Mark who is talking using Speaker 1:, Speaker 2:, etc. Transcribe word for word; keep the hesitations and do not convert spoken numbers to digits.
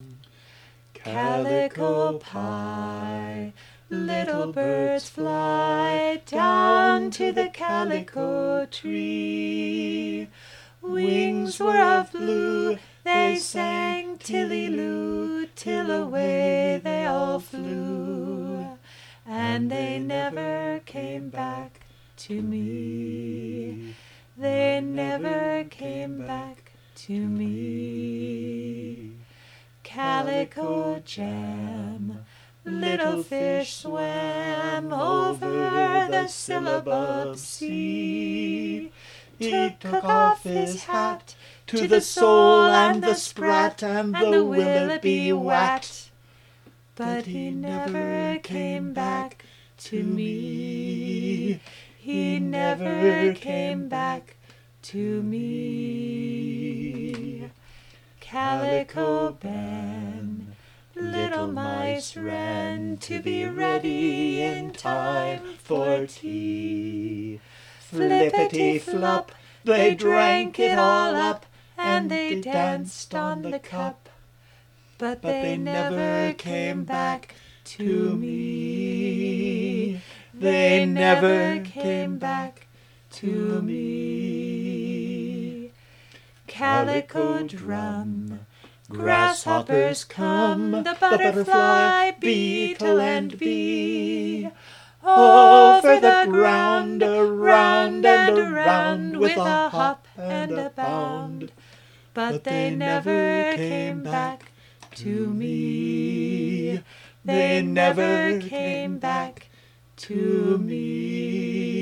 Speaker 1: Calico pie, little birds fly down to the calico tree. Wings were of blue, they sang tilly-loo, till away they all flew. And they never came back to me. They never came back to me. Calico jam, little fish swam over the syllabub sea. He took off his hat to the sole and the sprat and the willoughby wat. But he never came back to me. He never came back to me. Calico Ben, little mice ran to be ready in time for tea. Flippity-flop, they drank it all up, and they danced on the cup. But they never came back to me. They never came back to me. Calico drum, grasshoppers come, the butterfly, beetle, and bee. Over the ground, around and around, with a hop and a bound. But they never came back to me. They never came back to me.